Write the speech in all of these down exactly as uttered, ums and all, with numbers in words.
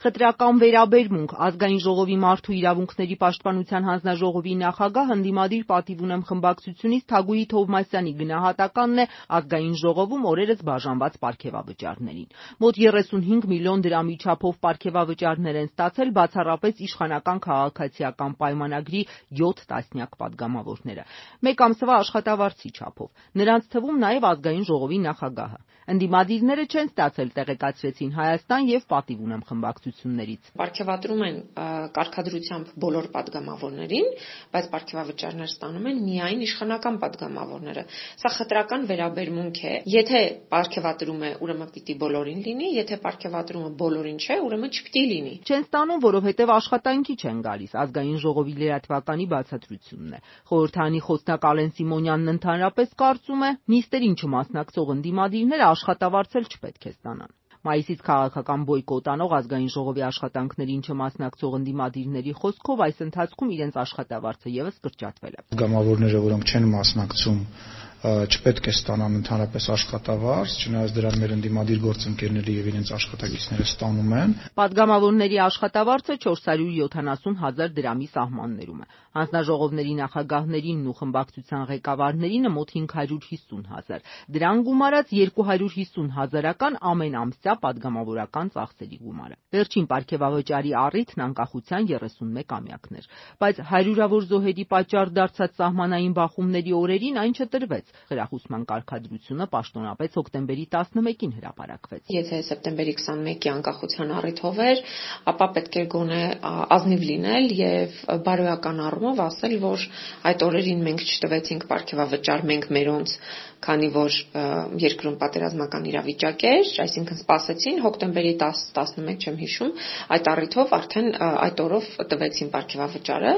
Խտրական վերաբերմունք ազգային ժողովի մարդու իրավունքների պաշտպանության հանձնաժողովի նախագահ ընդդիմադիր պատիվ ունեմ խմբակցությունից Թագուհի Թովմասյանի գնահատականն է ազգային ժողովում օրերս բաժանված պարգևավճարներին։ Մոտ երեսունհինգ միլիոն դրամի չափով պարգևավճարներ են ստացել բացառապես իշխանական քաղաքացիական պայմանագրի յոթ տասնյակ պատգամավորները։ Մեկ ամսվա աշխատավարձի չափով։ Նրանց թվում նաև ազգային ժողովի նախագահը։ Ընդդիմադիրները չեն ստացել, տեղեկացրեցին Հայաստան եւ պատիվ ունեմ խմբակցություններից։ Պարգևատրում են կարգադրությամբ բոլոր պատգամավորներին, բայց պարգևավճարներ ստանում են միայն իշխանական պատգամավորները։ Սա խտրական վերաբերմունք է։ Եթե պարգևատրում է, ուրեմն պիտի բոլորին լինի, եթե պարգևատրումը բոլորին չէ, ուրեմն չպիտի լինի։ Չեն ստանում, որովհետև աշխատանքի չեն գալիս, ազգային ժողովի լրատվականի բացատրությունն է։ Խորհրդարանի խոսնակ Ալեն Սիմոնյանն ընդհանրապես կարծում է, նիստերին չմասնակցող ընդդիմադիրները աշխատավարձ էլ չպետք է ստանան։ Մայիսից քաղաքական բոյկոտ անող ազգային ժողովի աշխատանքներին չմասնակցող ընդդիմադիրների խոսքով այս ընթացքում իրենց աշխատավարձը ևս կրճատվել է։ Պատգամավորները, որոնք չեն մասնակցում, չպետք է ստանան ընդհանրապես աշխատավարձ, չնայած դրան մեր ընդդիմադիր գործընկերները եւ իրենց աշխատակիցները ստանում են։ Պատգամավորների աշխատավարձը չորս հարյուր յոթանասուն հազար դրամի սահմաններում է։ Հանձնաժողովների նախագահներինն ու խմբակցության ղեկավարներինը մոտ հինգ հարյուր հիսուն հազար։ Դրան գումարած երկու հարյուր հիսուն հազարական ամենամսյա պատգամավորական ծախսերի գումարը։ Վերջին պարգևավճարի առիթն անկախության երեսունմեկ ամյակն էր, բայց հարյուրավոր զոհերի պատճառ դարձած սահմանային բախումների օրերին այն չտրվեց։ Խրախուսման կարգադրությունը պաշտոնապես հոկտեմբերի տասնմեկին հրապարակվեց։ Եթե սեպտեմբերի քսանմեկի անկախության առիթով էր, ապա պետք է գոնե ազնիվ լինել եւ բարոյական առումով ասել, որ այդ օրերին մենք չտվեցինք պարգևավճար, մենք մերոնց, քանի որ երկրում պատերազմական իրավիճակ էր, այսինքն սպասեցին հոկտեմբերի տասը տասնմեկ, չեմ հիշում, այդ առիթով արդեն այդ օրով տվեցին պարգևավճարը։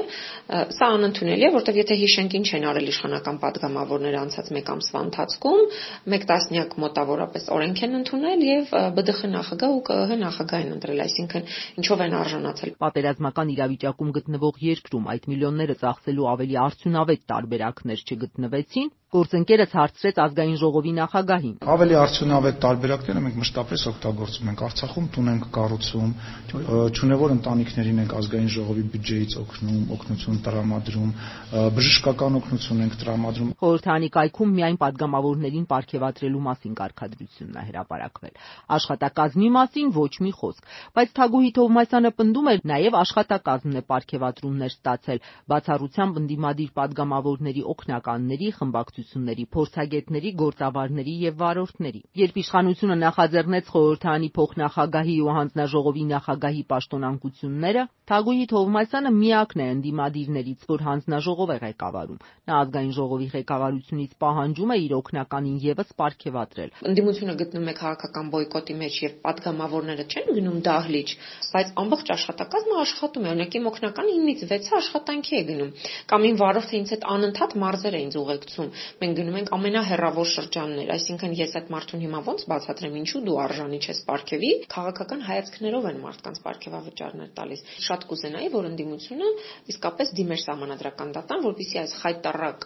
Սա անընդունելի է, որտեղ եթե հիշենք ինչ են արել իշխանական պատգամավորները անցած մեկ ամսվա ընթացքում, մեկ տասնյակ մոտավորապես օրենք են ընդունել եւ B D X նախագահ ու K Ը H նախագահ են ընտրել, այսինքն ինչով են արժանացել։ Պատերազմական իրավիճակում գտնվող երկրում այդ միլիոնները ծախսելու ավելի արդյունավետ տարբերակներ չգտնվեցին։ Գործընկերս հարցրեց ազգային ժողովի նախագահին։ Ավելի արդյունավետ տարբերակները մենք մշտապես օգտագործում ենք։ Արցախում տուն ենք կառուցում, չունևոր ընտանիքներին ենք ազգային ժողովի բյուջեից օգնում, օգնություն տրամադրում, բժշկական օգնություն ենք տրամադրում։ Խորհրդարանի կայքում միայն պատգամավորներին պարգևատրելու մասին կարգադրությունն է հրապարակվել։ Աշխատակազմի մասին ոչ մի խոսք, բայց Թագուհի Թովմասյանը պնդում էր նաև աշխատակազմն է պարգևատրումներ ստացել, բացառությամբ ընդդիմադիր պատգամավորների օգնականների, խմբակցությունների, փորձագետների, գործավարների եւ վարորդների։ Երբ իշխանությունը նախաձեռնեց խորհրդարանի փոխնախագահի ու հանձնաժողովի նախագահի պաշտոնանկությունները, Թագուհի Թովմասյանը միակն է ընդդիմադիրներից, որ հանձնաժողով է ղեկավարում։ Նա ազգային ժողովի ղեկավարությունից պահանջում է իր օգնականին ևս պարգևատրել։ Ընդդիմությունը գտնում է քաղաքական բոյկոտի մեջ եւ պատգամավորները չեն գնում դահլիճ, բայց ամբողջ աշխատակազմը աշխատում է։ Օրինակ իմ օգնականը իննից վեցը աշխատանքի է գնում, կամ իմ վարորդը ինձ հետ անընդհատ մարզեր է ինձ ուղեկցում։ Մենք գնում ենք ամենահեռավոր շրջաններ, այսինքն ես այդ մարդուն հիմա ոնց բացատրեմ, ինչու դու արժանի չես պարգևի, քաղաքական հայացքներով են մարդկանց պարգևավճարներ տալիս։ Շատ կուզենայի, որ ընդդիմությունը իսկապես դիմեր սահմանադրական դատան, որպեսզի այս խայտառակ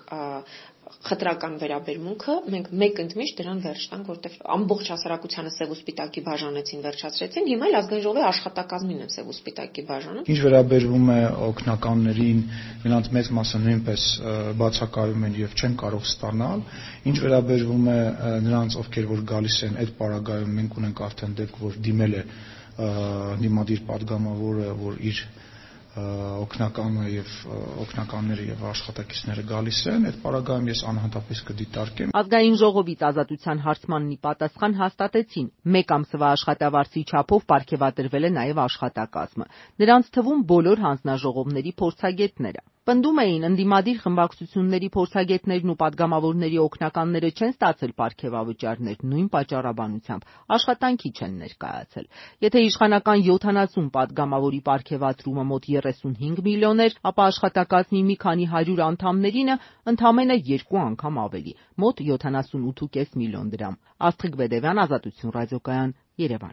խտրական վերաբերմունքը մենք մեկ ընդմիշտ դրան վերջ տանք, որտեղ ամբողջ հասարակությանը սև ու սպիտակի բաժանեցին, վերջացրեցին, հիմա էլ ազգային ժողովի աշխատակազմին են սև ու սպիտակի բաժանում։ Ինչ վերաբերվում է օգնականներին, նրանց մեծ մասը նույնպես բացակայում են եւ չեն կարող ստանալ։ Ինչ վերաբերվում է նրանց, ովքեր որ գալիս են այդ պարագայում, մենք ունենք արդեն դեպք, որ դիմել է դիմադիր պատգամավորը, որ իր օգնականը եւ օգնականները եւ աշխատակիցները գալիս են, այդ պարագայում ես անհատապես կդիտարկեմ։ Ազգային ժողովից ազատության հարցմանն ի պատասխան հաստատեցին, մեկ ամսվա աշխատավարձի չափով պարգևատրվել է նաեւ աշխատակազմը։ Նրանց թվում բոլոր հանձնաժողովների փորձագետները։ Պնդում էին ընդդիմադիր խմբակցությունների փորձագետներն ու պատգամավորների օգնականները չեն ստացել պարգևավճարներ նույն պատճառաբանությամբ, աշխատանքի չեն ներկայացել։ Եթե իշխանական յոթանասուն պատգամավորի պարգևատրումը մոտ երեսունհինգ միլիոն էր, ապա աշխատակազմի մի քանի հարյուր անդամներինը ընդամենը երկու անգամ ավելի, մոտ յոթանասունութ կես միլիոն դրամ։ Աստղիկ Բեդևյան, Ազատություն ռադիոկայան, Երևան։